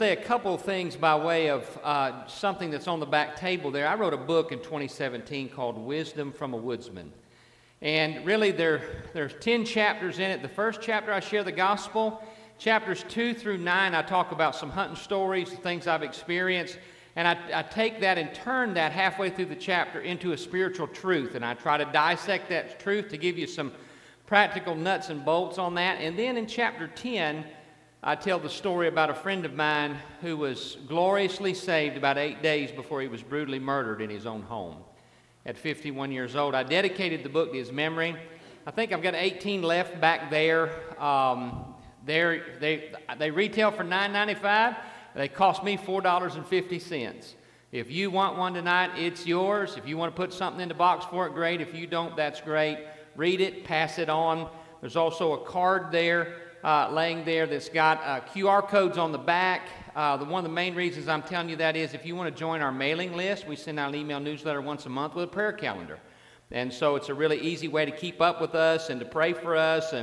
Say a couple of things by way of something that's on the back table there. I wrote a book in 2017 called Wisdom from a Woodsman. And really there's 10 chapters in it. The first chapter I share the gospel. Chapters 2 through 9 I talk about some hunting stories, things I've experienced. And I take that and turn that halfway through the chapter into a spiritual truth. And I try to dissect that truth to give you some practical nuts and bolts on that. And then in chapter 10, I tell the story about a friend of mine who was gloriously saved about 8 days before he was brutally murdered in his own home at 51 years old. I dedicated the book to his memory. I think I've got 18 left back there. They retail for $9.95. They cost me $4.50. If you want one tonight, it's yours. If you want to put something in the box for it, great. If you don't, that's great. Read it, pass it on. There's also a card there. Laying there that's got QR codes on the back. One of the main reasons I'm telling you that is if you want to join our mailing list, we send out an email newsletter once a month with a prayer calendar. And so it's a really easy way to keep up with us and to pray for us.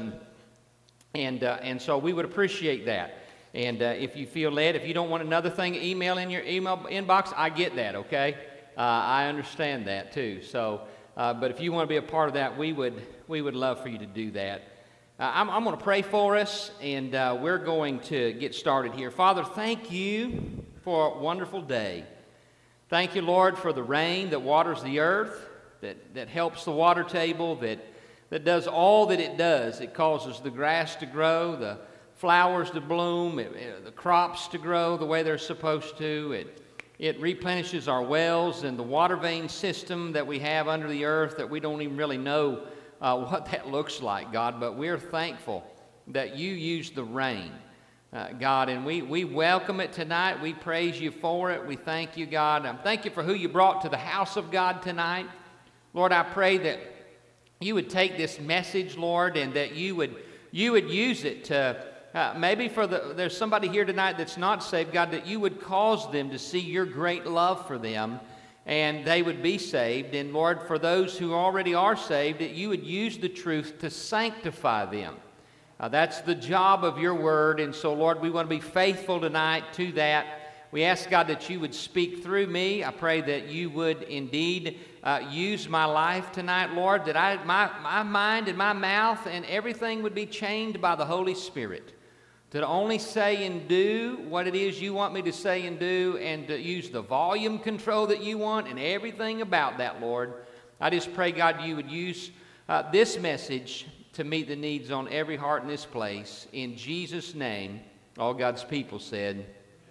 And so we would appreciate that. And if you feel led, if you don't want another thing email in your email inbox, I get that, okay? I understand that too. So, but if you want to be a part of that, we would love for you to do that. I'm going to pray for us, and we're going to get started here. Father, thank you for a wonderful day. Thank you, Lord, for the rain that waters the earth, that helps the water table, that does all that it does. It causes the grass to grow, the flowers to bloom, the crops to grow the way they're supposed to. It replenishes our wells and the water vein system that we have under the earth that we don't even really know what that looks like, God, but we're thankful that you use the rain, God, and we welcome it tonight. We praise you for it. We thank you, God. Thank you for who you brought to the house of God tonight. Lord, I pray that you would take this message, Lord, and that you would use it to maybe there's somebody here tonight that's not saved, God, that you would cause them to see your great love for them and they would be saved. And Lord, for those who already are saved, that you would use the truth to sanctify them. That's the job of your word. And so, Lord, we want to be faithful tonight to that. We ask, God, that you would speak through me. I pray that you would indeed use my life tonight, Lord, that my mind and my mouth and everything would be chained by the Holy Spirit, to only say and do what it is you want me to say and do, and to use the volume control that you want and everything about that, Lord. I just pray, God, you would use this message to meet the needs on every heart in this place. In Jesus' name, all God's people said,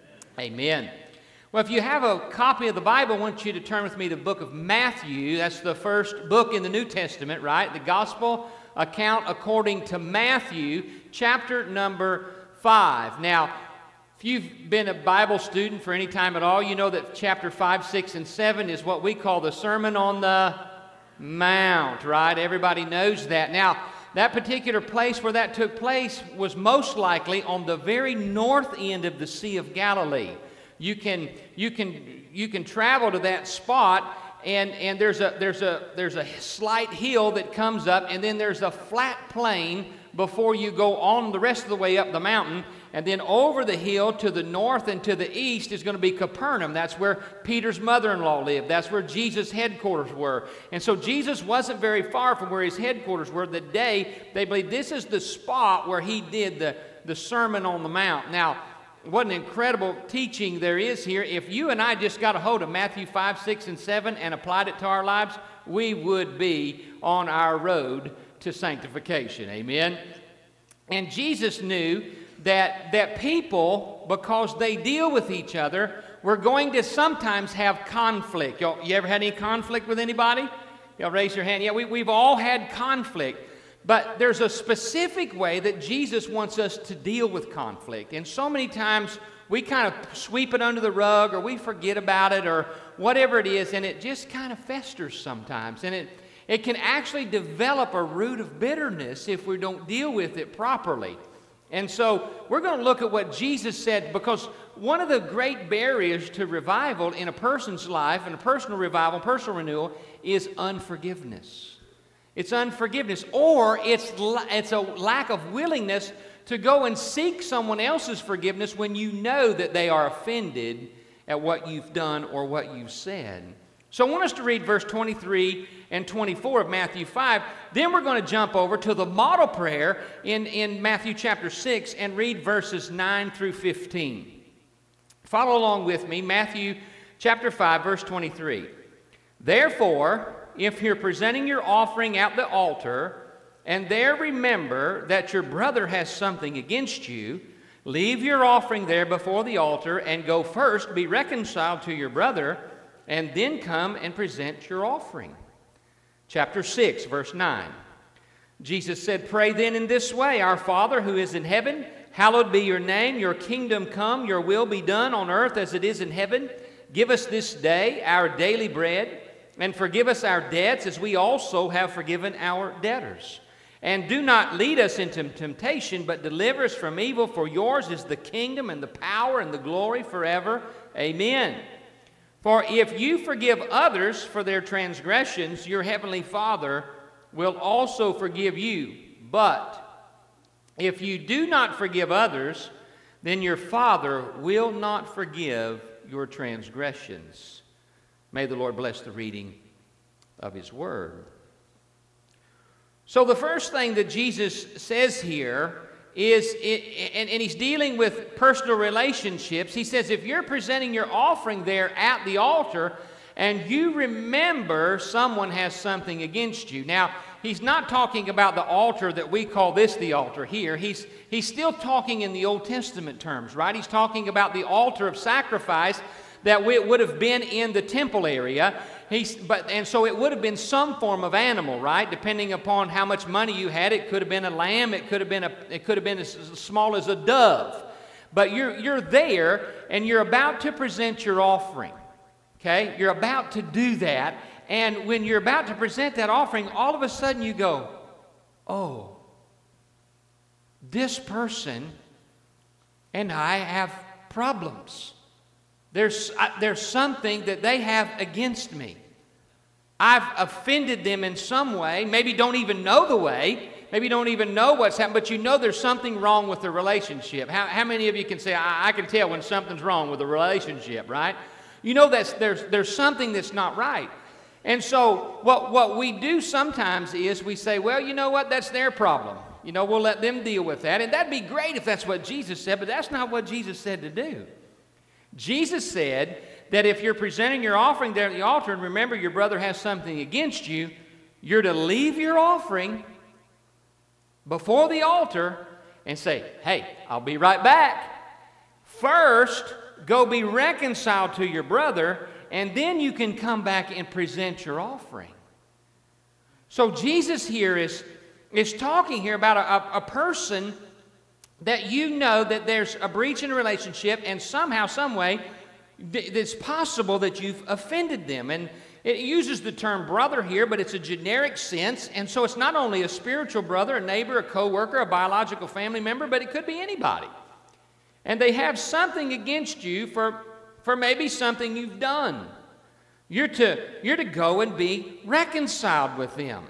Amen. Well, if you have a copy of the Bible, I want you to turn with me to the book of Matthew. That's the first book in the New Testament, right? The Gospel account according to Matthew, chapter number 5. Now, if you've been a Bible student for any time at all, you know that chapter 5, 6, and 7 is what we call the Sermon on the Mount, right? Everybody knows that. Now, that particular place where that took place was most likely on the very north end of the Sea of Galilee. You can travel to that spot, and there's a slight hill that comes up, and then there's a flat plain before you go on the rest of the way up the mountain. And then over the hill to the north and to the east is going to be Capernaum. That's where Peter's mother-in-law lived. That's where Jesus' headquarters were. And so Jesus wasn't very far from where his headquarters were the day they believe this is the spot where he did the Sermon on the Mount. Now, what an incredible teaching there is here. If you and I just got a hold of Matthew 5, 6, and 7 and applied it to our lives, we would be on our road to sanctification. Amen. And Jesus knew that people, because they deal with each other, were going to sometimes have conflict. You ever had any conflict with anybody? Y'all raise your hand. Yeah, we've all had conflict. But there's a specific way that Jesus wants us to deal with conflict. And so many times we kind of sweep it under the rug, or we forget about it, or whatever it is, and it just kind of festers sometimes. And it can actually develop a root of bitterness if we don't deal with it properly. And so we're going to look at what Jesus said, because one of the great barriers to revival in a person's life, and a personal revival, personal renewal, is unforgiveness. It's unforgiveness, or it's a lack of willingness to go and seek someone else's forgiveness when you know that they are offended at what you've done or what you've said. So I want us to read verse 23 and 24 of Matthew 5. Then we're going to jump over to the model prayer in Matthew chapter 6 and read verses 9 through 15. Follow along with me. Matthew chapter 5, verse 23. Therefore, if you're presenting your offering at the altar, and there remember that your brother has something against you, leave your offering there before the altar and go first, be reconciled to your brother, and then come and present your offering. Chapter 6, verse 9. Jesus said, Pray then in this way, Our Father who is in heaven, hallowed be your name, your kingdom come, your will be done on earth as it is in heaven. Give us this day our daily bread, and forgive us our debts as we also have forgiven our debtors. And do not lead us into temptation, but deliver us from evil, for yours is the kingdom and the power and the glory forever. Amen. For if you forgive others for their transgressions, your heavenly Father will also forgive you. But if you do not forgive others, then your Father will not forgive your transgressions. May the Lord bless the reading of His Word. So the first thing that Jesus says here is, and He's dealing with personal relationships. He says, if you're presenting your offering there at the altar, and you remember someone has something against you. Now, He's not talking about the altar that we call this the altar here. He's still talking in the Old Testament terms, right? He's talking about the altar of sacrifice that would have been in the temple area. And so it would have been some form of animal, right? Depending upon how much money you had, it could have been a lamb, it could have been as small as a dove. But you're there and you're about to present your offering. Okay? You're about to do that. And when you're about to present that offering, all of a sudden you go, oh, this person and I have problems. There's something that they have against me. I've offended them in some way. Maybe don't even know the way. Maybe don't even know what's happened. But you know there's something wrong with the relationship. How many of you can say, I can tell when something's wrong with a relationship, right? You know there's something that's not right. And so what we do sometimes is we say, well, you know what? That's their problem. You know, we'll let them deal with that. And that'd be great if that's what Jesus said, but that's not what Jesus said to do. Jesus said that if you're presenting your offering there at the altar and remember your brother has something against you, you're to leave your offering before the altar and say, hey, I'll be right back. First, go be reconciled to your brother, and then you can come back and present your offering. So Jesus here is talking here about a person that you know that there's a breach in a relationship, and somehow, some way, it's possible that you've offended them. And it uses the term brother here, but it's a generic sense. And so it's not only a spiritual brother, a neighbor, a co-worker, a biological family member, but it could be anybody. And they have something against you for maybe something you've done. You're to go and be reconciled with them.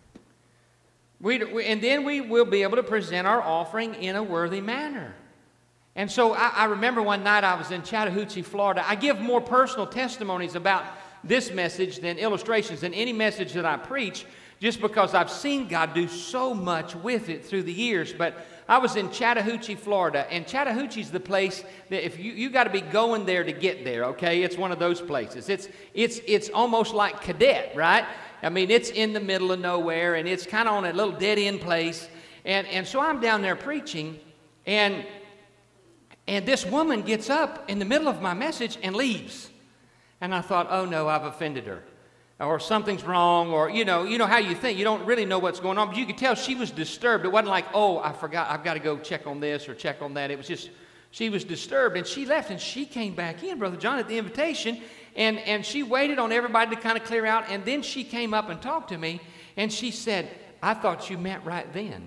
And then we will be able to present our offering in a worthy manner. And so I remember one night I was in Chattahoochee, Florida. I give more personal testimonies about this message than illustrations than any message that I preach, just because I've seen God do so much with it through the years. But I was in Chattahoochee, Florida, and Chattahoochee's the place that if you got to be going there to get there, okay? It's one of those places. It's almost like Cadet, right? I mean, it's in the middle of nowhere, and it's kind of on a little dead-end place. And so I'm down there preaching, and this woman gets up in the middle of my message and leaves. And I thought, oh, no, I've offended her. Or something's wrong, or, you know how you think. You don't really know what's going on, but you could tell she was disturbed. It wasn't like, oh, I forgot, I've got to go check on this or check on that. It was just, she was disturbed, and she left, and she came back in, Brother John, at the invitation, and she waited on everybody to kind of clear out, and then she came up and talked to me, and she said, I thought you meant right then.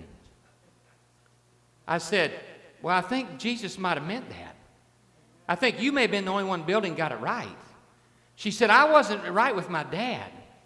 I said, well, I think Jesus might have meant that. I think you may have been the only one in the building got it right. She said, I wasn't right with my dad.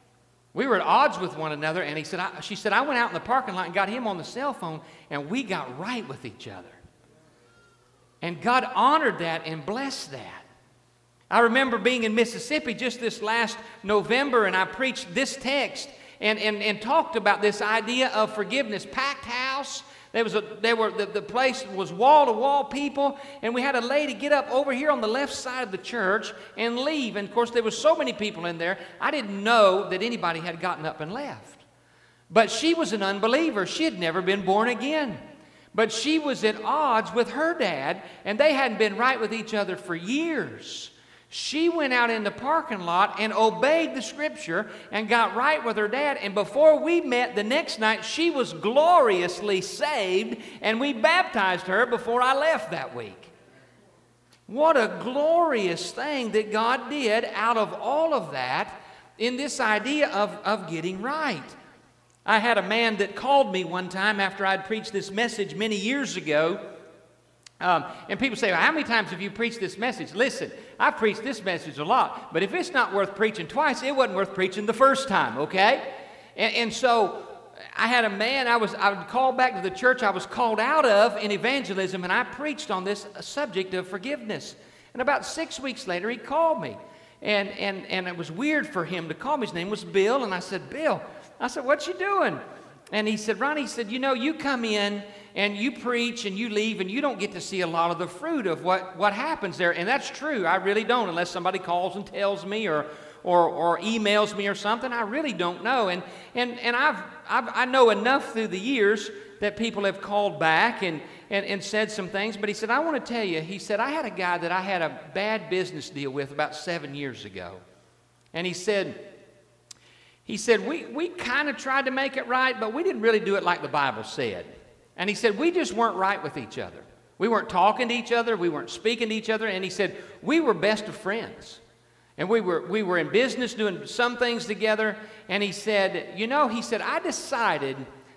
We were at odds with one another, and she said, I went out in the parking lot and got him on the cell phone, and we got right with each other. And God honored that and blessed that. I remember being in Mississippi just this last November, and I preached this text and talked about this idea of forgiveness. Packed house. The place was wall-to-wall people, and we had a lady get up over here on the left side of the church and leave. And, of course, there were so many people in there, I didn't know that anybody had gotten up and left. But she was an unbeliever. She had never been born again. But she was at odds with her dad, and they hadn't been right with each other for years. She went out in the parking lot and obeyed the Scripture and got right with her dad. And before we met the next night, she was gloriously saved, and we baptized her before I left that week. What a glorious thing that God did out of all of that in this idea of getting right. I had a man that called me one time after I'd preached this message many years ago. And people say, well, how many times have you preached this message? Listen, I've preached this message a lot, but if it's not worth preaching twice, it wasn't worth preaching the first time, okay? And so I had a man, I would call back to the church I was called out of in evangelism, and I preached on this subject of forgiveness. And about 6 weeks later, he called me. And it was weird for him to call me. His name was Bill, and I said, Bill, what you doing? And he said, Ronnie, he said, you come in and you preach and you leave and you don't get to see a lot of the fruit of what happens there. And that's true. I really don't, unless somebody calls and tells me or emails me or something. I really don't know. And I know enough through the years that people have called back and said some things. But he said, I want to tell you, he said, I had a guy that I had a bad business deal with about 7 years ago. And he said, we kind of tried to make it right, but we didn't really do it like the Bible said. And he said, we just weren't right with each other. We weren't talking to each other. We weren't speaking to each other. And he said, we were best of friends. And we were in business doing some things together. And he said, I decided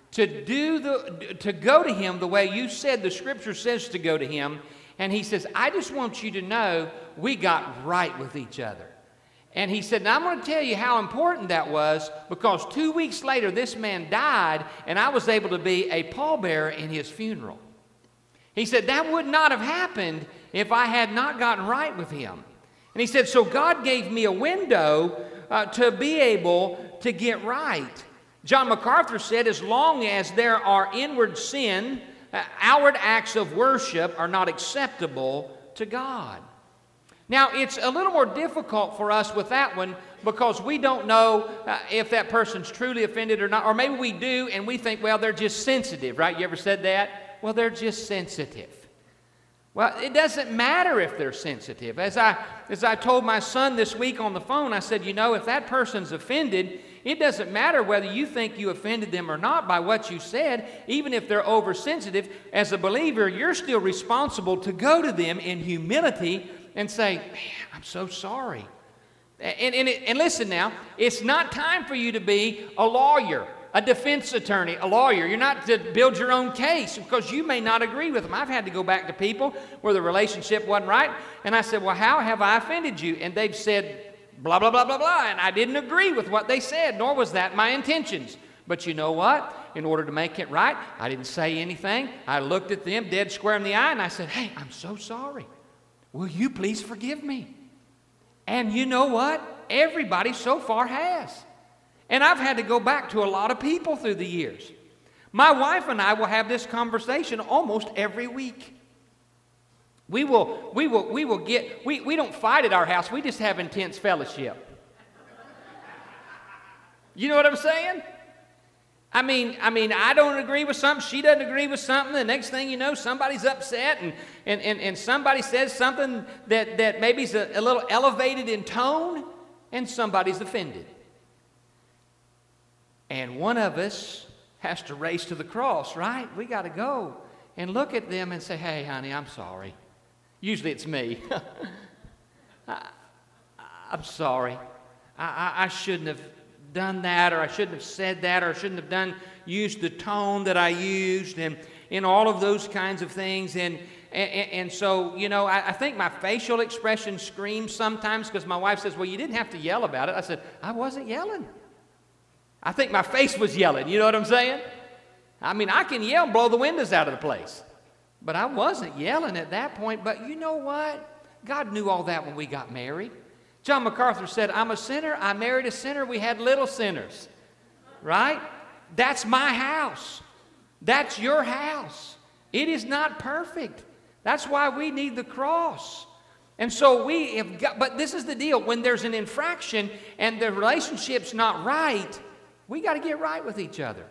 to go to him the way you said the Scripture says to go to him. And he says, I just want you to know we got right with each other. And he said, now I'm going to tell you how important that was, because 2 weeks later this man died, and I was able to be a pallbearer in his funeral. He said, that would not have happened if I had not gotten right with him. And he said, so God gave me a window to be able to get right. John MacArthur said, as long as there are inward sin, outward acts of worship are not acceptable to God. Now, it's a little more difficult for us with that one because we don't know if that person's truly offended or not. Or maybe we do and we think, well, they're just sensitive, right? You ever said that? Well, they're just sensitive. Well, it doesn't matter if they're sensitive. As I told my son this week on the phone, I said, if that person's offended, it doesn't matter whether you think you offended them or not by what you said. Even if they're oversensitive, as a believer, you're still responsible to go to them in humility and say, man, I'm so sorry. And listen now, it's not time for you to be a lawyer, a defense attorney, a lawyer. You're not to build your own case because you may not agree with them. I've had to go back to people where the relationship wasn't right, and I said, well, how have I offended you? And they've said, blah, blah, blah, blah, blah, and I didn't agree with what they said, nor was that my intentions. But you know what? In order to make it right, I didn't say anything. I looked at them dead square in the eye, and I said, hey, I'm so sorry. Will you please forgive me? And you know what? Everybody so far has. And I've had to go back to a lot of people through the years. My wife and I will have this conversation almost every week. We don't fight at our house. We just have intense fellowship. You know what I'm saying? I mean, I don't agree with something. She doesn't agree with something. The next thing you know, somebody's upset and somebody says something that maybe is a little elevated in tone, and somebody's offended. And one of us has to race to the cross, right? We got to go and look at them and say, hey, honey, I'm sorry. Usually it's me. I'm sorry. I shouldn't have done that, or I shouldn't have said that, or I shouldn't have used the tone that I used, and all of those kinds of things. And so, I think my facial expression screams sometimes because my wife says, well, you didn't have to yell about it. I said, I wasn't yelling. I think my face was yelling. You know what I'm saying? I mean, I can yell and blow the windows out of the place. But I wasn't yelling at that point. But you know what? God knew all that when we got married. John MacArthur said, I'm a sinner. I married a sinner. We had little sinners. Right? That's my house. That's your house. It is not perfect. That's why we need the cross. And so we have got, but this is the deal. When there's an infraction and the relationship's not right, we got to get right with each other.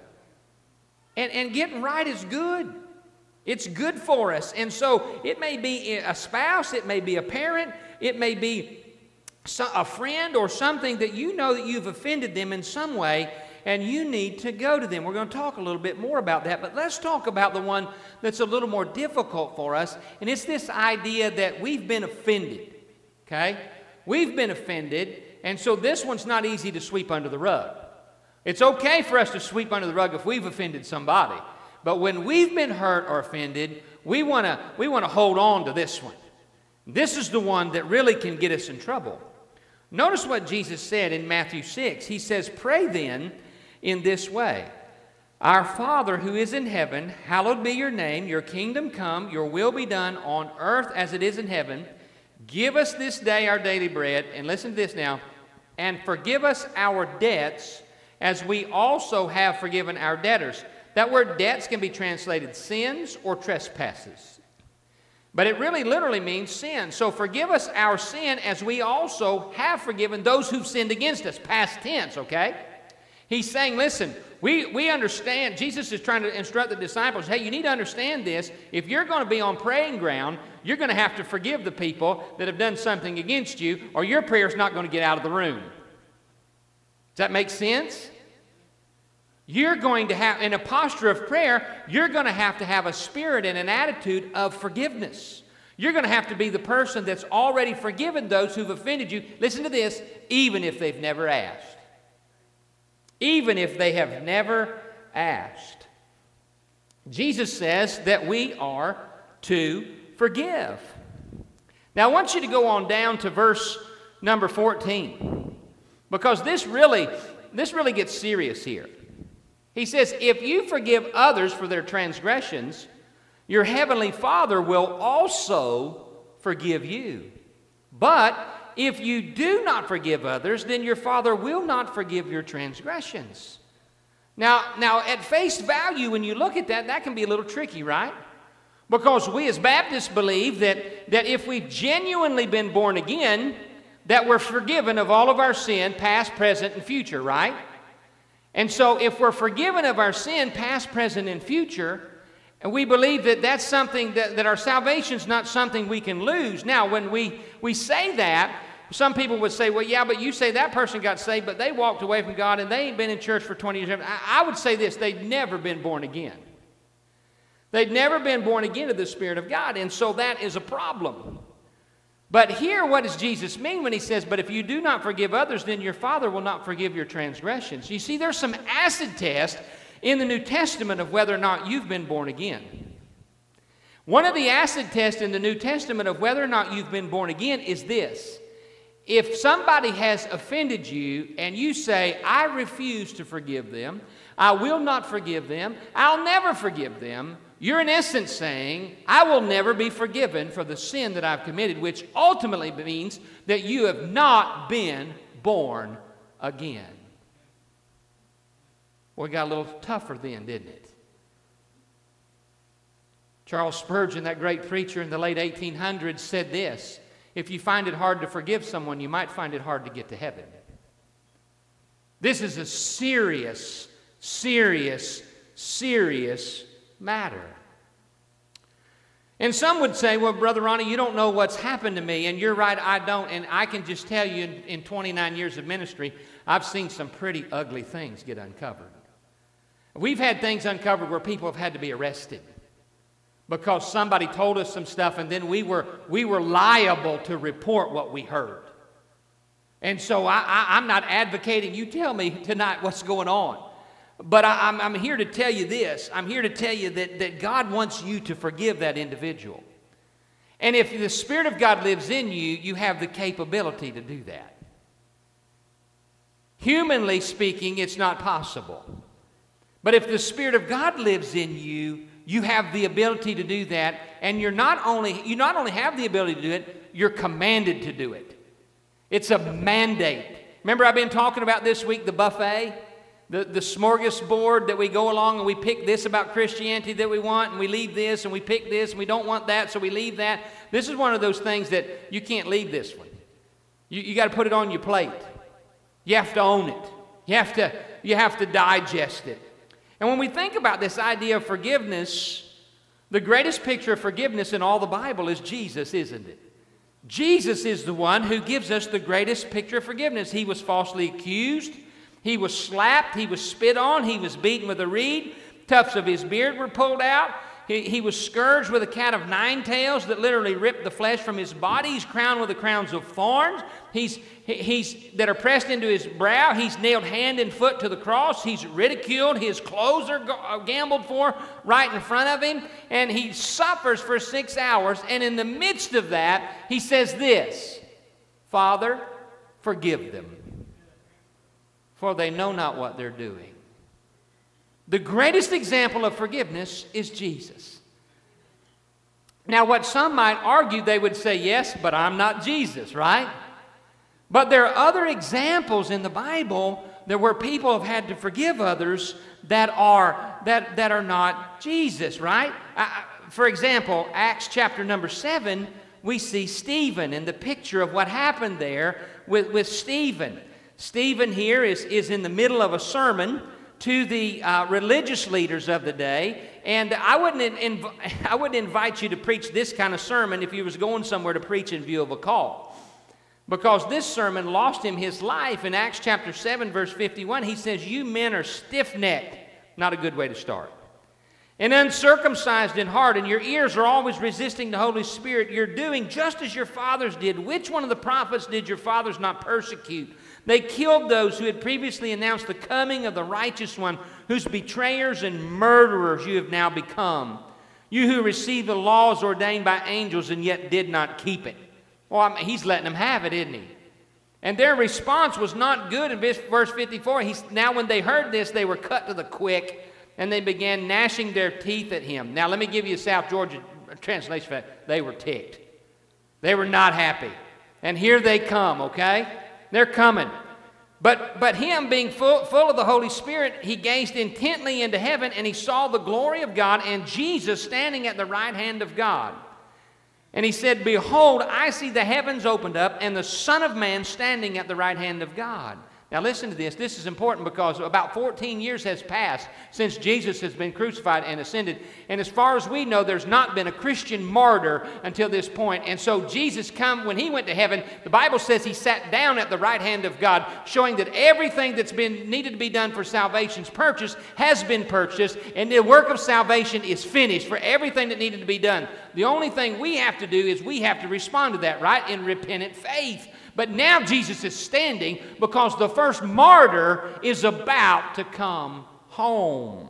And getting right is good. It's good for us. And so it may be a spouse, it may be a parent, it may be a friend or something that you know that you've offended them in some way, and you need to go to them. We're going to talk a little bit more about that, but let's talk about the one that's a little more difficult for us, and it's this idea that we've been offended, okay? We've been offended, and so this one's not easy to sweep under the rug. It's okay for us to sweep under the rug if we've offended somebody, but when we've been hurt or offended, we want to hold on to this one. This is the one that really can get us in trouble. Notice what Jesus said in Matthew 6. He says, "Pray then in this way. Our Father who is in heaven, hallowed be your name. Your kingdom come, your will be done on earth as it is in heaven. Give us this day our daily bread." And listen to this now. "And forgive us our debts as we also have forgiven our debtors." That word debts can be translated sins or trespasses. But it really literally means sin. So forgive us our sin as we also have forgiven those who've sinned against us. Past tense, okay? He's saying, listen, we understand. Jesus is trying to instruct the disciples, hey, you need to understand this. If you're going to be on praying ground, you're going to have to forgive the people that have done something against you, or your prayer's not going to get out of the room. Does that make sense? You're going to have, in a posture of prayer, you're going to have a spirit and an attitude of forgiveness. You're going to have to be the person that's already forgiven those who've offended you. Listen to this, even if they've never asked. Even if they have never asked. Jesus says that we are to forgive. Now I want you to go on down to verse number 14, because this really gets serious here. He says, if you forgive others for their transgressions, your heavenly Father will also forgive you. But if you do not forgive others, then your Father will not forgive your transgressions. Now at face value, when you look at that, that can be a little tricky, right? Because we as Baptists believe that if we've genuinely been born again, that we're forgiven of all of our sin, past, present, and future, right? And so if we're forgiven of our sin, past, present, and future, and we believe that that's something that our salvation's not something we can lose. Now, when we say that, some people would say, well, yeah, but you say that person got saved, but they walked away from God and they ain't been in church for 20 years. I would say this, they'd never been born again. They'd never been born again of the Spirit of God, and so that is a problem. But here, what does Jesus mean when he says, but if you do not forgive others, then your Father will not forgive your transgressions? You see, there's some acid test in the New Testament of whether or not you've been born again. One of the acid tests in the New Testament of whether or not you've been born again is this. If somebody has offended you and you say, I refuse to forgive them, I will not forgive them, I'll never forgive them, you're in essence saying, I will never be forgiven for the sin that I've committed, which ultimately means that you have not been born again. Well, it got a little tougher then, didn't it? Charles Spurgeon, that great preacher in the late 1800s, said this, if you find it hard to forgive someone, you might find it hard to get to heaven. This is a serious, serious, serious matter. And some would say, well, Brother Ronnie, you don't know what's happened to me. And you're right, I don't. And I can just tell you in 29 years of ministry, I've seen some pretty ugly things get uncovered. We've had things uncovered where people have had to be arrested because somebody told us some stuff and then we were liable to report what we heard. And so I'm not advocating you tell me tonight what's going on. But I'm here to tell you this. I'm here to tell you that God wants you to forgive that individual. And if the Spirit of God lives in you, you have the capability to do that. Humanly speaking, it's not possible. But if the Spirit of God lives in you, you have the ability to do that, and you not only have the ability to do it, you're commanded to do it. It's a mandate. Remember I've been talking about this week the buffet? The smorgasbord that we go along and we pick this about Christianity that we want, and we leave this, and we pick this, and we don't want that, so we leave that. This is one of those things that you can't leave this one. You got to put it on your plate. You have to own it. You have to digest it. And when we think about this idea of forgiveness, the greatest picture of forgiveness in all the Bible is Jesus, isn't it? Jesus is the one who gives us the greatest picture of forgiveness. He was falsely accused. He was slapped. He was spit on. He was beaten with a reed. Tufts of his beard were pulled out. He was scourged with a cat of nine tails that literally ripped the flesh from his body. He's crowned with the crowns of thorns that are pressed into his brow. He's nailed hand and foot to the cross. He's ridiculed. His clothes are gambled for right in front of him. And he suffers for 6 hours. And in the midst of that, he says this, Father, forgive them, for they know not what they're doing. The greatest example of forgiveness is Jesus. Now, what some might argue, they would say, yes, but I'm not Jesus, right? But there are other examples in the Bible where people have had to forgive others that are not Jesus, right? For example, Acts chapter number 7, we see Stephen and the picture of what happened there with Stephen. Stephen here is in the middle of a sermon to the religious leaders of the day, and I wouldn't invite you to preach this kind of sermon if you was going somewhere to preach in view of a call, because this sermon lost him his life. In Acts chapter 7, verse 51, he says, "You men are stiff-necked." Not a good way to start. "And uncircumcised in heart, and your ears are always resisting the Holy Spirit. You're doing just as your fathers did. Which one of the prophets did your fathers not persecute? They killed those who had previously announced the coming of the righteous one, whose betrayers and murderers you have now become. You who received the laws ordained by angels and yet did not keep it." Well, he's letting them have it, isn't he? And their response was not good. In verse 54, now when they heard this, they were cut to the quick, and they began gnashing their teeth at him. Now let me give you a South Georgia translation for that. They were ticked. They were not happy. And here they come, okay? They're coming. But him being full of the Holy Spirit, he gazed intently into heaven, and he saw the glory of God and Jesus standing at the right hand of God. And he said, "Behold, I see the heavens opened up and the Son of Man standing at the right hand of God." Now listen to this. This is important because about 14 years has passed since Jesus has been crucified and ascended. And as far as we know, there's not been a Christian martyr until this point. And so Jesus when he went to heaven, the Bible says he sat down at the right hand of God, showing that everything that's been needed to be done for salvation's purchase has been purchased, and the work of salvation is finished for everything that needed to be done. The only thing we have to do is we have to respond to that, right? In repentant faith. But now Jesus is standing because the first martyr is about to come home.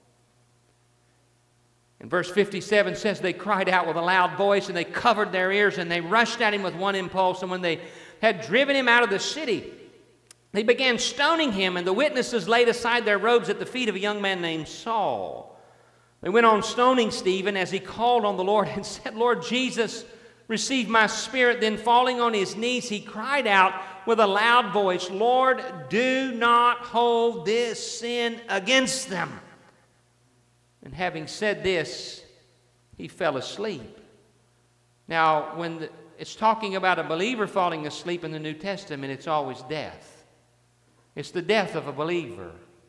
And verse 57 says, "They cried out with a loud voice, and they covered their ears, and they rushed at him with one impulse. And when they had driven him out of the city, they began stoning him, and the witnesses laid aside their robes at the feet of a young man named Saul. They went on stoning Stephen as he called on the Lord and said, 'Lord Jesus, receive my spirit.' Then falling on his knees, he cried out with a loud voice, 'Lord, do not hold this sin against them.' And having said this, he fell asleep." Now, when it's talking about a believer falling asleep in the New Testament, it's always death. It's the death of a believer.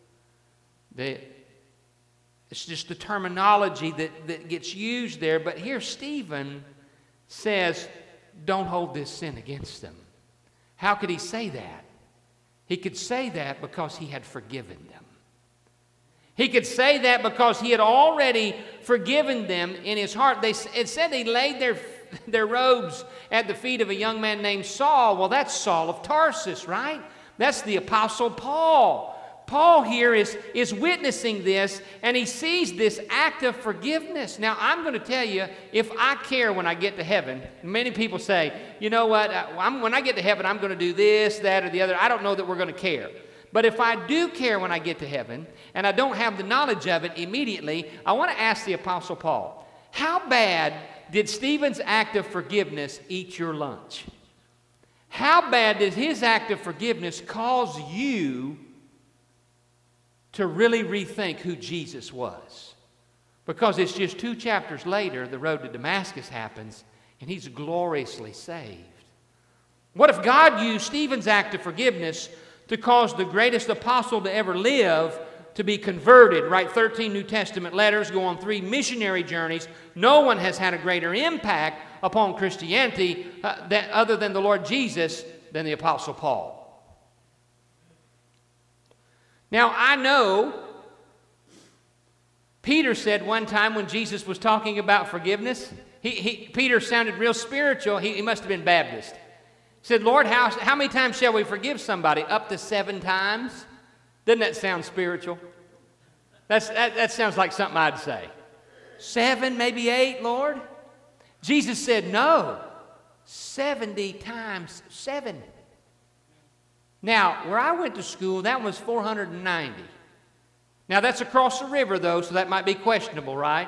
It's just the terminology that gets used there. But here Stephen says, "Don't hold this sin against them." How could he say that? He could say that because he had forgiven them. He could say that because he had already forgiven them in his heart. It said he laid their robes at the feet of a young man named Saul. Well, that's Saul of Tarsus, right? That's the Apostle Paul. Paul here is witnessing this, and he sees this act of forgiveness. Now, I'm going to tell you, if I care when I get to heaven, many people say, "You know what, when I get to heaven, I'm going to do this, that, or the other." I don't know that we're going to care. But if I do care when I get to heaven, and I don't have the knowledge of it immediately, I want to ask the Apostle Paul, how bad did Stephen's act of forgiveness eat your lunch? How bad did his act of forgiveness cause you to really rethink who Jesus was? Because it's just 2 chapters later, the road to Damascus happens, and he's gloriously saved. What if God used Stephen's act of forgiveness to cause the greatest apostle to ever live to be converted, write 13 New Testament letters, go on 3 missionary journeys? No one has had a greater impact upon Christianity other than the Lord Jesus than the Apostle Paul. Now, I know Peter said one time when Jesus was talking about forgiveness, Peter sounded real spiritual. He must have been Baptist. He said, Lord, how many times shall we forgive somebody? Up to 7 times? Doesn't that sound spiritual? That sounds like something I'd say. 7, maybe 8, Lord? Jesus said, no, 70 times 7. Now, where I went to school, that was 490. Now, that's across the river, though, so that might be questionable, right?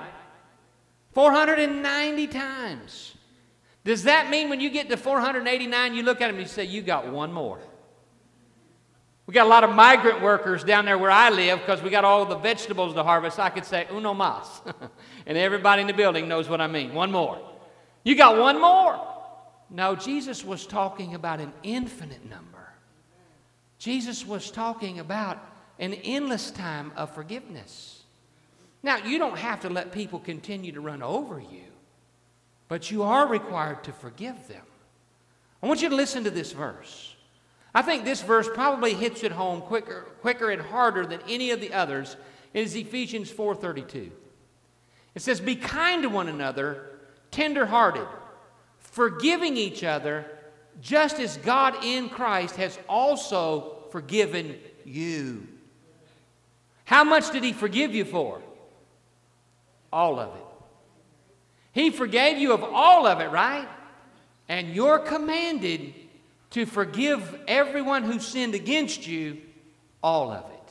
490 times. Does that mean when you get to 489, you look at them and you say, you got one more? We got a lot of migrant workers down there where I live because we got all the vegetables to harvest. I could say, uno más. And everybody in the building knows what I mean. One more. You got one more. No, Jesus was talking about an infinite number. Jesus was talking about an endless time of forgiveness. Now, you don't have to let people continue to run over you, but you are required to forgive them. I want you to listen to this verse. I think this verse probably hits it home quicker and harder than any of the others. It is Ephesians 4:32. It says, be kind to one another, tender-hearted, forgiving each other, just as God in Christ has also forgiven you. How much did he forgive you for? All of it. He forgave you of all of it, right? And you're commanded to forgive everyone who sinned against you, all of it.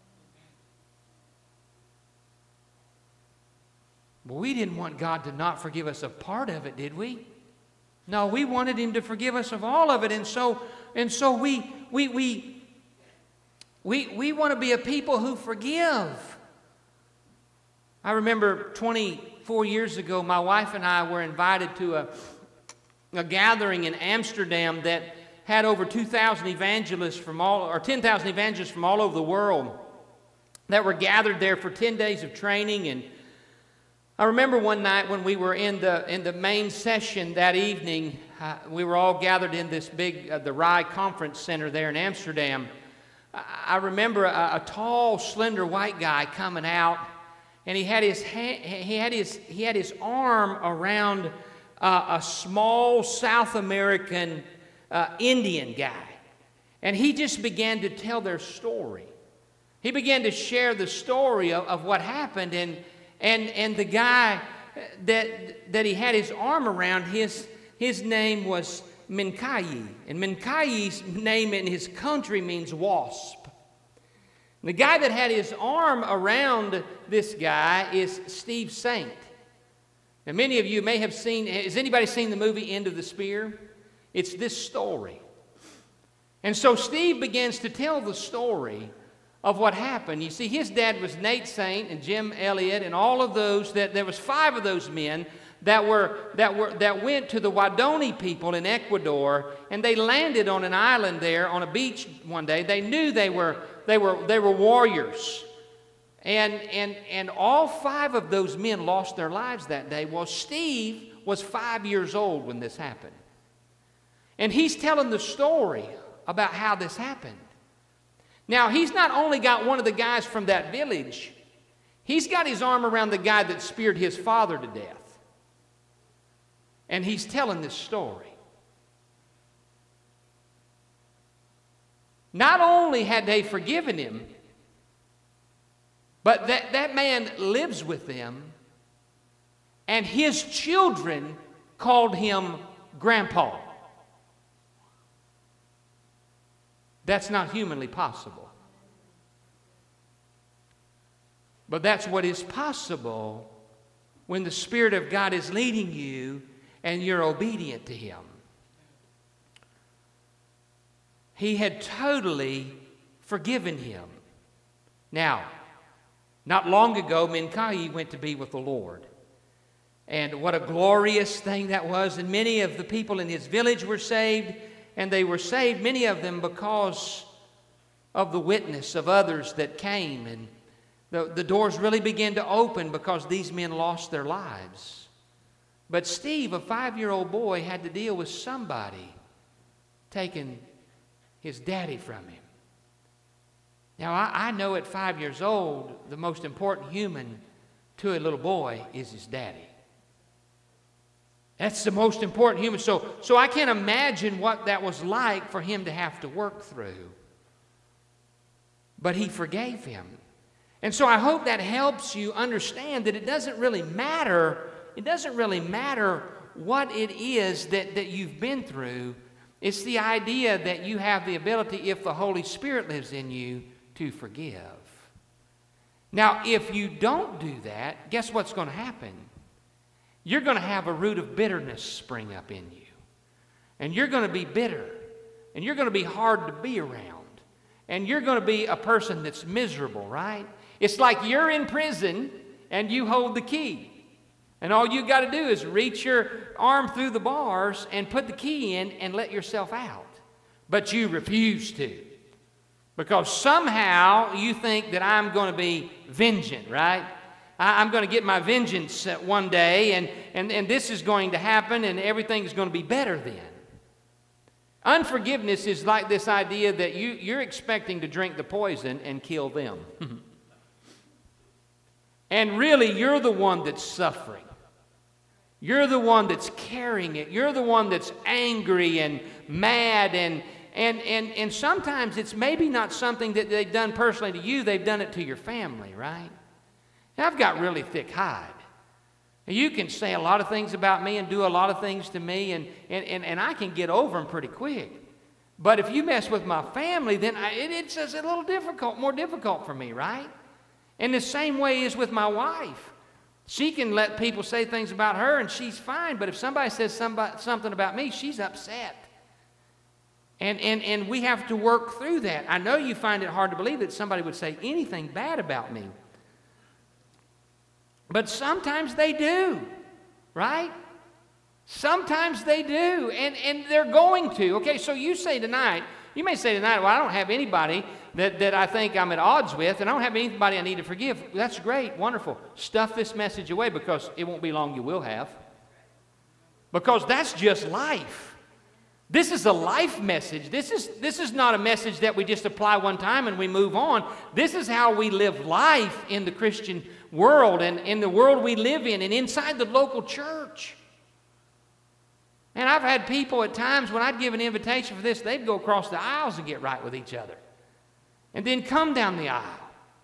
But we didn't want God to not forgive us of part of it, did we? No, we wanted him to forgive us of all of it. And so we want to be a people who forgive. I remember 24 years ago, my wife and I were invited to a gathering in Amsterdam that had over 2,000 evangelists from 10,000 evangelists from all over the world that were gathered there for 10 days of training. And I remember one night when we were in the main session that evening, we were all gathered in this big, the Rai Conference Center there in Amsterdam. I remember a tall, slender white guy coming out, and he had his arm around a small South American Indian guy, and he just began to tell their story. He began to share the story of what happened, and the guy that he had his arm around, his name was Mincaye, and Mincaye's name in his country means wasp. The guy that had his arm around this guy is Steve Saint. Now, many of you may have seen, has anybody seen the movie End of the Spear? It's this story. And so Steve begins to tell the story of what happened. You see, his dad was Nate Saint and Jim Elliott and all of those, there was 5 of those men that went to the Wadoni people in Ecuador, and they landed on an island there on a beach one day. They knew they were warriors. And all 5 of those men lost their lives that day. Well, Steve was 5 years old when this happened. And he's telling the story about how this happened. Now, he's not only got one of the guys from that village, he's got his arm around the guy that speared his father to death. And he's telling this story. Not only had they forgiven him, but that man lives with them, and his children called him Grandpa. That's not humanly possible. But that's what is possible when the Spirit of God is leading you and you're obedient to Him. He had totally forgiven him. Now, not long ago, Mincaye went to be with the Lord. And what a glorious thing that was. And many of the people in his village were saved. And they were saved, many of them, because of the witness of others that came. And the doors really began to open because these men lost their lives. But Steve, a 5-year-old boy, had to deal with somebody taking his daddy from him. Now, I know at 5 years old, the most important human to a little boy is his daddy. That's the most important human. So I can't imagine what that was like for him to have to work through. But he forgave him. And so I hope that helps you understand that it doesn't really matter. It doesn't really matter what it is that you've been through. It's the idea that you have the ability, if the Holy Spirit lives in you, to forgive. Now, if you don't do that, guess what's going to happen? You're going to have a root of bitterness spring up in you. And you're going to be bitter. And you're going to be hard to be around. And you're going to be a person that's miserable, right? It's like you're in prison and you hold the key. And all you got to do is reach your arm through the bars and put the key in and let yourself out. But you refuse to. Because somehow you think that I'm going to be vengeant, right? I'm going to get my vengeance one day, and this is going to happen, and everything's going to be better then. Unforgiveness is like this idea that you're expecting to drink the poison and kill them. And really, you're the one that's suffering. You're the one that's carrying it. You're the one that's angry and mad, and sometimes it's maybe not something that they've done personally to you. They've done it to your family, right? Now, I've got really thick hide. You can say a lot of things about me and do a lot of things to me, and I can get over them pretty quick. But if you mess with my family, then it's just a little difficult, more difficult for me, right? And the same way is with my wife. She can let people say things about her, and she's fine. But if somebody says something about me, she's upset. And we have to work through that. I know you find it hard to believe that somebody would say anything bad about me. But sometimes they do, right? Sometimes they do, and they're going to. Okay, so you may say tonight, well, I don't have anybody that I think I'm at odds with, and I don't have anybody I need to forgive. That's great, wonderful. Stuff this message away, because it won't be long you will have. Because that's just life. This is a life message. This is not a message that we just apply one time and we move on. This is how we live life in the Christian world and in the world we live in and inside the local church. And I've had people at times when I'd give an invitation for this, they'd go across the aisles and get right with each other. And then come down the aisle.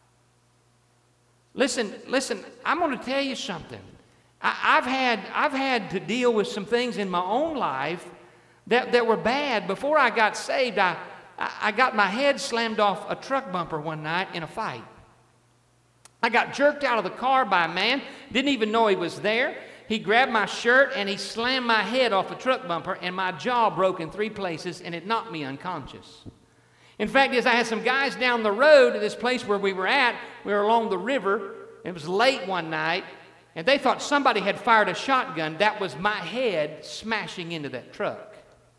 Listen, I'm going to tell you something. I've had to deal with some things in my own life that were bad. Before I got saved, I got my head slammed off a truck bumper one night in a fight. I got jerked out of the car by a man, didn't even know he was there. He grabbed my shirt and he slammed my head off a truck bumper, and my jaw broke in 3 places, and it knocked me unconscious. In fact, as I had some guys down the road at this place where we were at, we were along the river. It was late one night, and they thought somebody had fired a shotgun. That was my head smashing into that truck.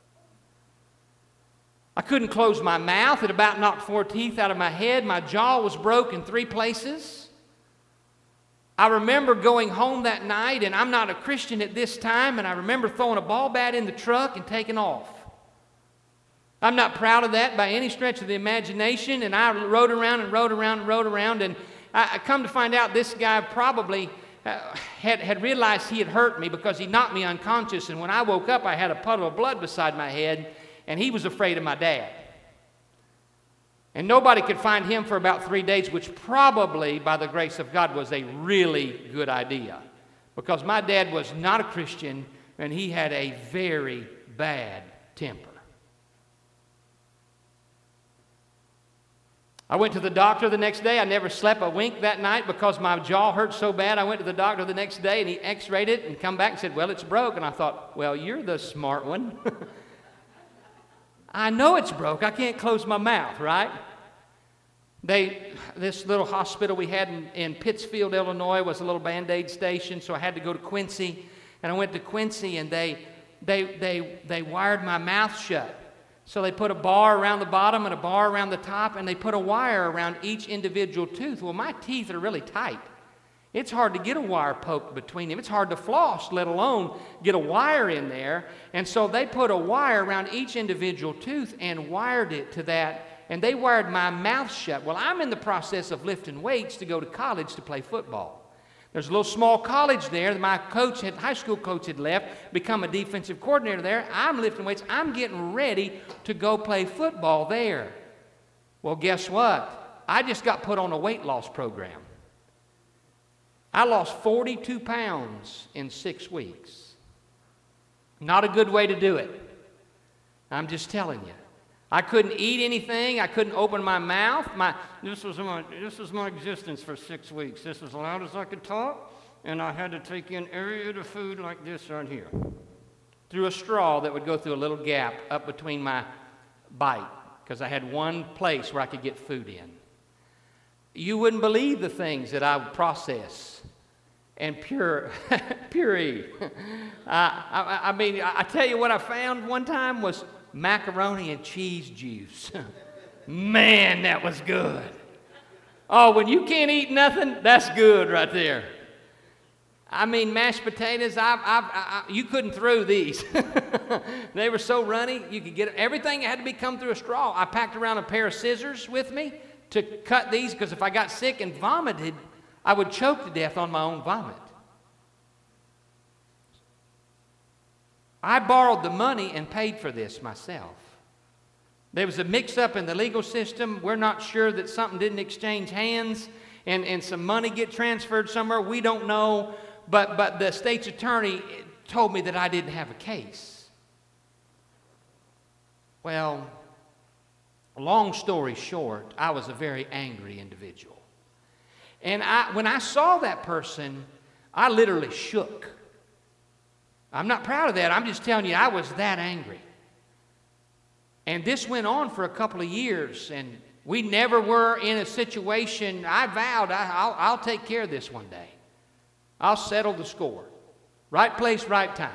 I couldn't close my mouth. It about knocked 4 teeth out of my head. My jaw was broke in 3 places. I remember going home that night, and I'm not a Christian at this time, and I remember throwing a ball bat in the truck and taking off. I'm not proud of that by any stretch of the imagination, and I rode around, and I come to find out this guy probably had realized he had hurt me because he knocked me unconscious, and when I woke up, I had a puddle of blood beside my head, and he was afraid of my dad. And nobody could find him for about 3 days, which probably, by the grace of God, was a really good idea. Because my dad was not a Christian, and he had a very bad temper. I went to the doctor the next day. I never slept a wink that night because my jaw hurt so bad. I went to the doctor the next day, and he x-rayed it and come back and said, well, it's broke. And I thought, well, you're the smart one. I know it's broke. I can't close my mouth, right? This little hospital we had in Pittsfield, Illinois, was a little Band-Aid station, so I had to go to Quincy. And I went to Quincy, and they wired my mouth shut. So they put a bar around the bottom and a bar around the top, and they put a wire around each individual tooth. Well, my teeth are really tight. It's hard to get a wire poked between them. It's hard to floss, let alone get a wire in there. And so they put a wire around each individual tooth and wired it to that, and they wired my mouth shut. Well, I'm in the process of lifting weights to go to college to play football. There's a little small college there. My high school coach had left, become a defensive coordinator there. I'm lifting weights. I'm getting ready to go play football there. Well, guess what? I just got put on a weight loss program. I lost 42 pounds in 6 weeks. Not a good way to do it. I'm just telling you. I couldn't eat anything. I couldn't open my mouth. This was my existence for 6 weeks. This was as loud as I could talk, and I had to take in every bit of food like this right here, through a straw that would go through a little gap up between my bite, because I had one place where I could get food in. You wouldn't believe the things that I would process and puree. I tell you what I found one time was macaroni and cheese juice. Man, that was good. Oh, when you can't eat nothing, that's good right there. I mean, mashed potatoes, you couldn't throw these. They were so runny, you could get everything had to be come through a straw. I packed around a pair of scissors with me to cut these, because if I got sick and vomited, I would choke to death on my own vomit. I borrowed the money and paid for this myself. There was a mix-up in the legal system. We're not sure that something didn't exchange hands and some money get transferred somewhere. We don't know. But the state's attorney told me that I didn't have a case. Well, long story short, I was a very angry individual. And when I saw that person, I literally shook. I'm not proud of that. I'm just telling you, I was that angry. And this went on for a couple of years, and we never were in a situation. I vowed I'll take care of this one day. I'll settle the score. Right place, right time.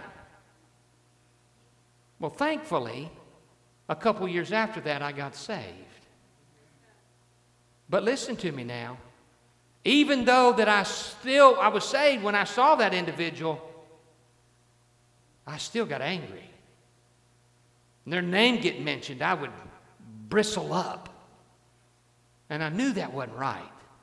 Well, thankfully, a couple years after that, I got saved. But listen to me now. Even though that I was saved when I saw that individual, I still got angry. And their name get mentioned, I would bristle up. And I knew that wasn't right.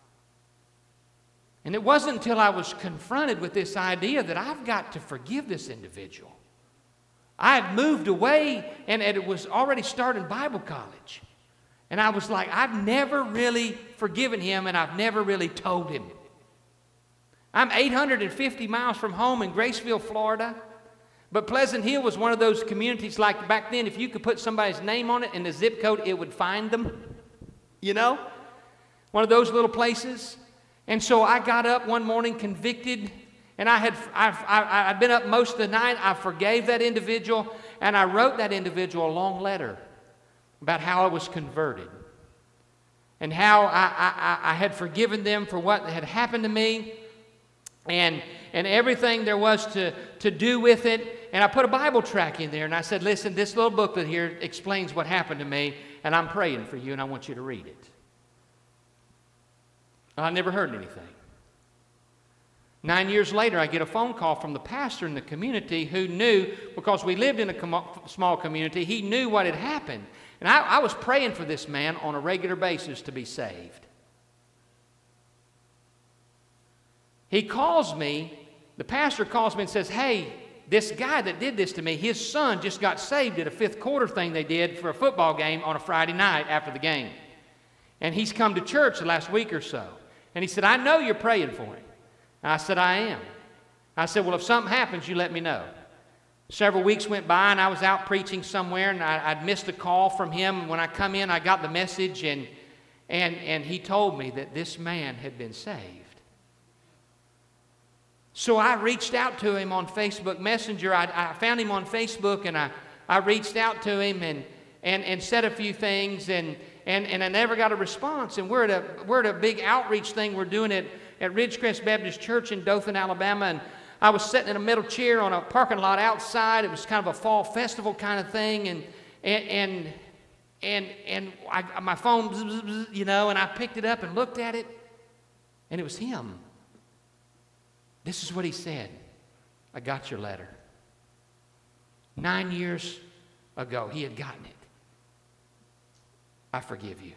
And it wasn't until I was confronted with this idea that I've got to forgive this individual. I had moved away, and it was already starting Bible college. And I was like, I've never really forgiven him, and I've never really told him. I'm 850 miles from home in Graceville, Florida. But Pleasant Hill was one of those communities like back then, if you could put somebody's name on it and the zip code, it would find them. You know? One of those little places. And so I got up one morning convicted, and I'd been up most of the night. I forgave that individual, and I wrote that individual a long letter about how I was converted and how I had forgiven them for what had happened to me and everything there was to do with it. And I put a Bible tract in there, and I said, listen, this little booklet here explains what happened to me, and I'm praying for you, and I want you to read it. I never heard anything. 9 years later, I get a phone call from the pastor in the community who knew, because we lived in a small community, he knew what had happened. And I was praying for this man on a regular basis to be saved. He calls me, the pastor calls me and says, hey, this guy that did this to me, his son just got saved at a fifth quarter thing they did for a football game on a Friday night after the game. And he's come to church the last week or so. And he said, I know you're praying for him. I said, I am. I said, well, if something happens, you let me know. Several weeks went by, and I was out preaching somewhere, and I'd missed a call from him. When I come in, I got the message, and And he told me that this man had been saved. So I reached out to him on Facebook Messenger. I found him on Facebook, and I reached out to him and said a few things, and I never got a response. And we're at a big outreach thing we're doing at Ridgecrest Baptist Church in Dothan, Alabama, and I was sitting in a middle chair on a parking lot outside. It was kind of a fall festival kind of thing, and my phone, bzz, bzz, bzz, you know, and I picked it up and looked at it, and it was him. This is what he said. I got your letter. 9 years ago, he had gotten it. I forgive you.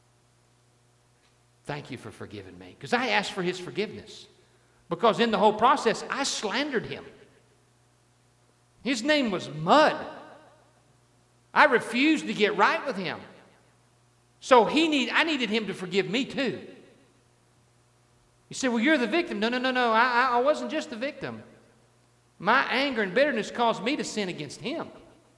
Thank you for forgiving me. Because I asked for his forgiveness. Because in the whole process, I slandered him. His name was Mud. I refused to get right with him. So I needed him to forgive me too. You say, well, you're the victim. No. I wasn't just the victim. My anger and bitterness caused me to sin against him.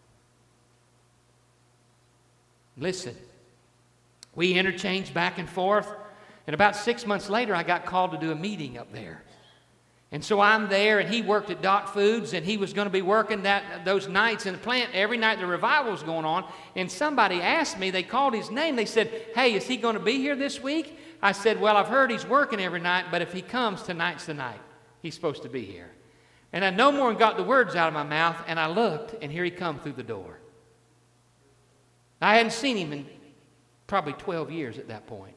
Listen, we interchanged back and forth, and about 6 months later, I got called to do a meeting up there. And so I'm there, and he worked at Dot Foods, and he was going to be working those nights in the plant. Every night the revival was going on, and somebody asked me, they called his name, they said, hey, is he going to be here this week? I said, well, I've heard he's working every night, but if he comes, tonight's the night. He's supposed to be here. And I no more got the words out of my mouth, and I looked, and here he come through the door. I hadn't seen him in probably 12 years at that point.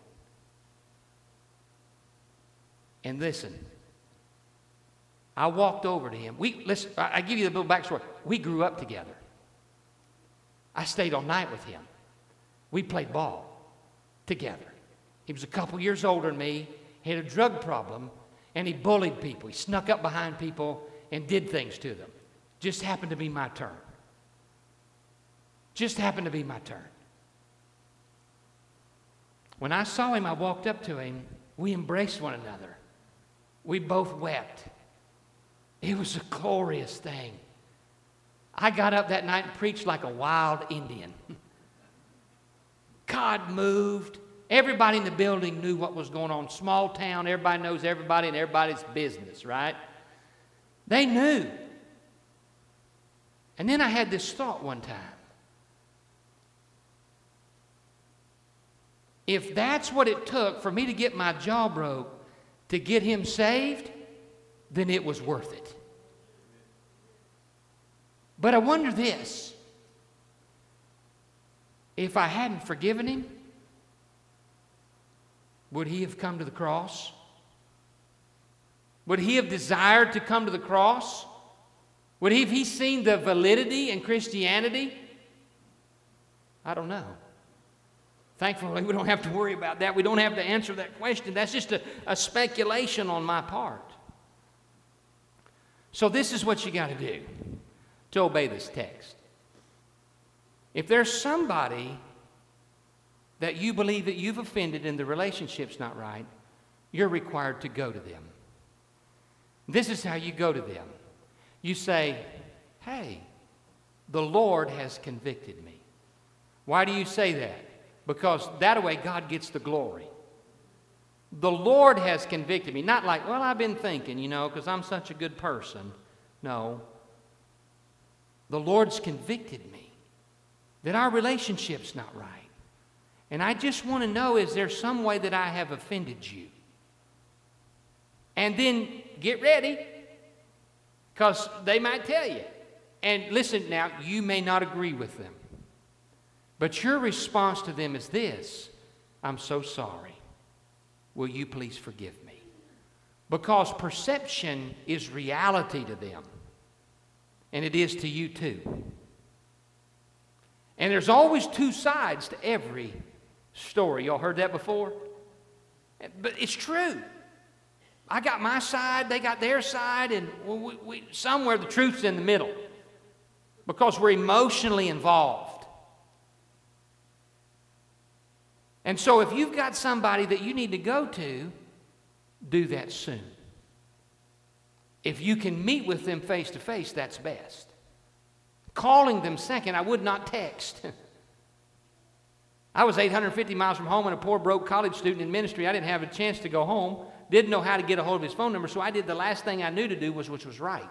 And listen, I walked over to him. Listen, I give you the little backstory. We grew up together. I stayed all night with him. We played ball together. He was a couple years older than me. He had a drug problem, and he bullied people. He snuck up behind people and did things to them. Just happened to be my turn. Just happened to be my turn. When I saw him, I walked up to him. We embraced one another. We both wept. It was a glorious thing. I got up that night and preached like a wild Indian. God moved. Everybody in the building knew what was going on. Small town, everybody knows everybody and everybody's business, right? They knew. And then I had this thought one time. If that's what it took for me to get my jaw broke to get him saved, then it was worth it. But I wonder this. If I hadn't forgiven him, would he have come to the cross? Would he have desired to come to the cross? Would he have seen the validity in Christianity? I don't know. Thankfully, we don't have to worry about that. We don't have to answer that question. That's just a speculation on my part. So this is what you got to do to obey this text. If there's somebody that you believe that you've offended and the relationship's not right, you're required to go to them. This is how you go to them. You say, hey, the Lord has convicted me. Why do you say that? Because that way God gets the glory. The Lord has convicted me. Not like, well, I've been thinking, because I'm such a good person. No. The Lord's convicted me that our relationship's not right. And I just want to know, is there some way that I have offended you? And then get ready, because they might tell you. And listen now, you may not agree with them. But your response to them is this: I'm so sorry. Will you please forgive me? Because perception is reality to them. And it is to you too. And there's always two sides to every story. Y'all heard that before? But it's true. I got my side, they got their side, and somewhere the truth's in the middle. Because we're emotionally involved. And so if you've got somebody that you need to go to, do that soon. If you can meet with them face to face, that's best. Calling them second, I would not text. I was 850 miles from home and a poor, broke college student in ministry. I didn't have a chance to go home, didn't know how to get a hold of his phone number, so I did the last thing I knew to do, which was right.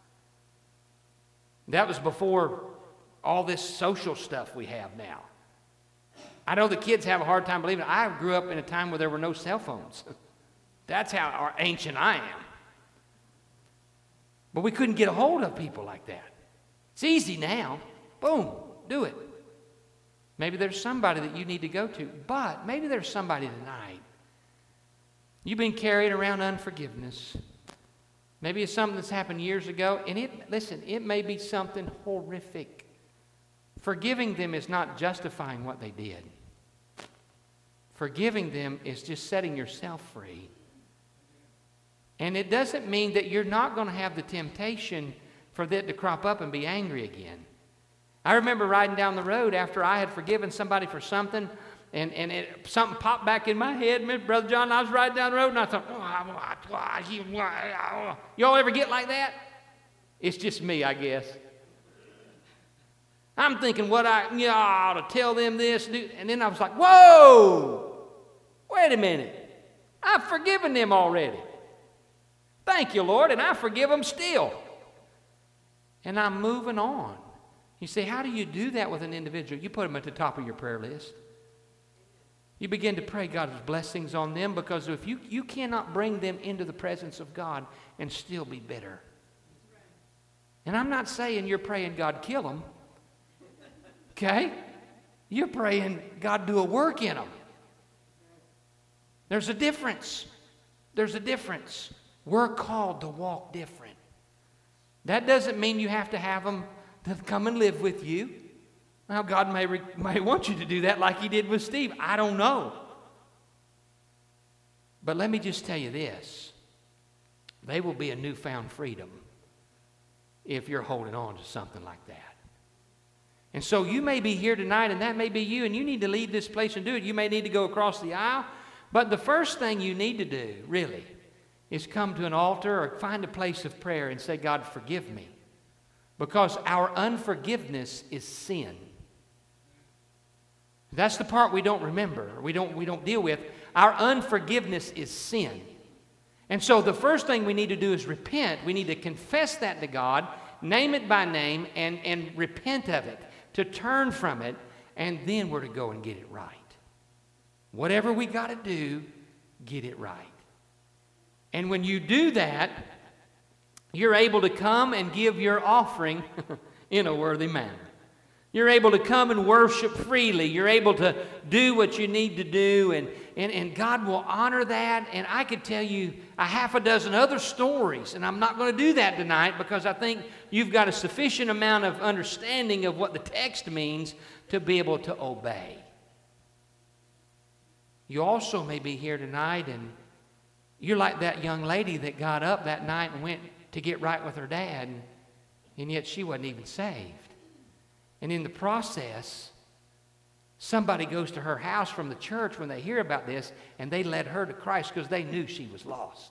That was before all this social stuff we have now. I know the kids have a hard time believing it. I grew up in a time where there were no cell phones. That's how ancient I am. But we couldn't get a hold of people like that. It's easy now. Boom, do it. Maybe there's somebody that you need to go to, but maybe there's somebody tonight. You've been carrying around unforgiveness. Maybe it's something that's happened years ago, and it may be something horrific. Forgiving them is not justifying what they did. Forgiving them is just setting yourself free. And it doesn't mean that you're not going to have the temptation for that to crop up and be angry again. I remember riding down the road after I had forgiven somebody for something, and something popped back in my head. Brother John, I was riding down the road, and I thought, y'all ever get like that? It's just me, I guess. I'm thinking I ought to tell them this, and then I was like, whoa, wait a minute. I've forgiven them already. Thank you, Lord, and I forgive them still. And I'm moving on. You say, how do you do that with an individual? You put them at the top of your prayer list. You begin to pray God's blessings on them, because if you cannot bring them into the presence of God and still be bitter. And I'm not saying you're praying God kill them. Okay? You're praying God do a work in them. There's a difference. There's a difference. We're called to walk different. That doesn't mean you have to have them to come and live with you. Now, God may want you to do that like He did with Steve. I don't know. But let me just tell you this. They will be a newfound freedom if you're holding on to something like that. And so you may be here tonight, and that may be you, and you need to leave this place and do it. You may need to go across the aisle. But the first thing you need to do, really, is come to an altar or find a place of prayer and say, God, forgive me. Because our unforgiveness is sin. That's the part we don't remember, we don't deal with. Our unforgiveness is sin. And so the first thing we need to do is repent. We need to confess that to God, name it by name, and repent of it, to turn from it, and then we're to go and get it right. Whatever we got to do, get it right. And when you do that, you're able to come and give your offering in a worthy manner. You're able to come and worship freely. You're able to do what you need to do, and God will honor that. And I could tell you a half a dozen other stories, and I'm not going to do that tonight because I think you've got a sufficient amount of understanding of what the text means to be able to obey. You also may be here tonight, and you're like that young lady that got up that night and went to get right with her dad, and yet she wasn't even saved. And in the process, somebody goes to her house from the church when they hear about this, and they led her to Christ because they knew she was lost.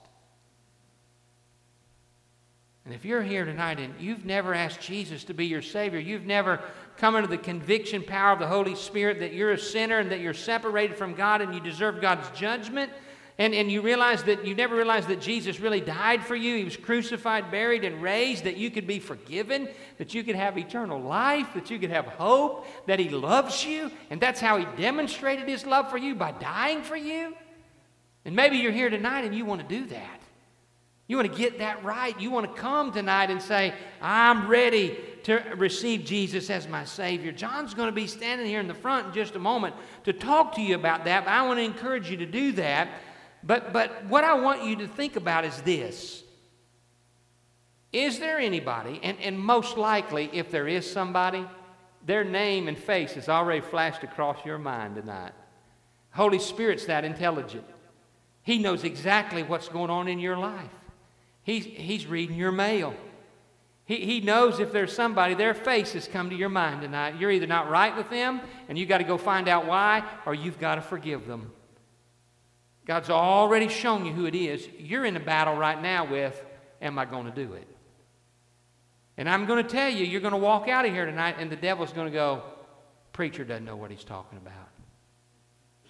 And if you're here tonight and you've never asked Jesus to be your Savior, you've never come into the conviction power of the Holy Spirit that you're a sinner and that you're separated from God and you deserve God's judgment, and you never realized that Jesus really died for you. He was crucified, buried, and raised, that you could be forgiven, that you could have eternal life, that you could have hope, that He loves you, and that's how He demonstrated His love for you, by dying for you. And maybe you're here tonight and you want to do that. You want to get that right. You want to come tonight and say, I'm ready to receive Jesus as my Savior. John's going to be standing here in the front in just a moment to talk to you about that, but I want to encourage you to do that. But what I want you to think about is this. Is there anybody, and most likely if there is somebody, their name and face has already flashed across your mind tonight. Holy Spirit's that intelligent. He knows exactly what's going on in your life. He's reading your mail. He knows if there's somebody, their face has come to your mind tonight. You're either not right with them, and you've got to go find out why, or you've got to forgive them. God's already shown you who it is. You're in a battle right now with, am I going to do it? And I'm going to tell you, you're going to walk out of here tonight and the devil's going to go, preacher doesn't know what he's talking about.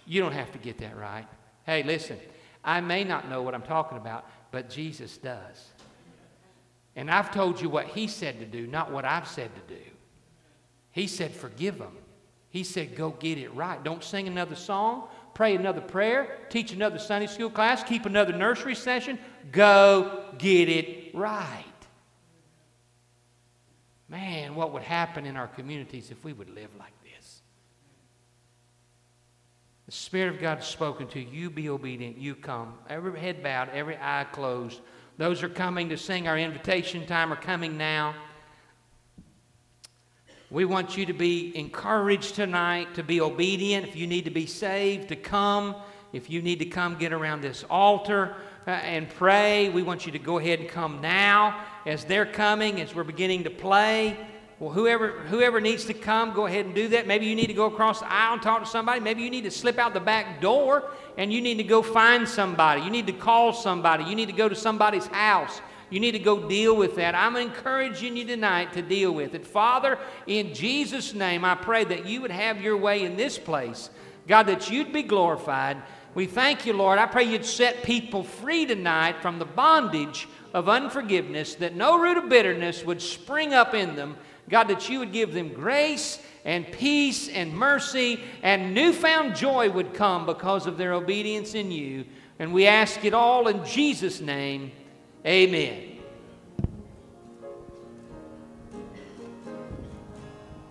You don't have to get that right. Hey, listen, I may not know what I'm talking about, but Jesus does. And I've told you what He said to do, not what I've said to do. He said, forgive them. He said, go get it right. Don't sing another song, pray another prayer, teach another Sunday school class, keep another nursery session. Go get it right. Man, what would happen in our communities if we would live like this? The Spirit of God has spoken to you. You be obedient. You come. Every head bowed, every eye closed. Those who are coming to sing our invitation time are coming now. We want you to be encouraged tonight, to be obedient. If you need to be saved, to come. If you need to come, get around this altar and pray. We want you to go ahead and come now. As they're coming, as we're beginning to play, well, whoever needs to come, go ahead and do that. Maybe you need to go across the aisle and talk to somebody. Maybe you need to slip out the back door and you need to go find somebody. You need to call somebody. You need to go to somebody's house. You need to go deal with that. I'm encouraging you tonight to deal with it. Father, in Jesus' name, I pray that you would have your way in this place. God, that you'd be glorified. We thank you, Lord. I pray you'd set people free tonight from the bondage of unforgiveness, that no root of bitterness would spring up in them. God, that you would give them grace and peace and mercy, and newfound joy would come because of their obedience in you. And we ask it all in Jesus' name. Amen.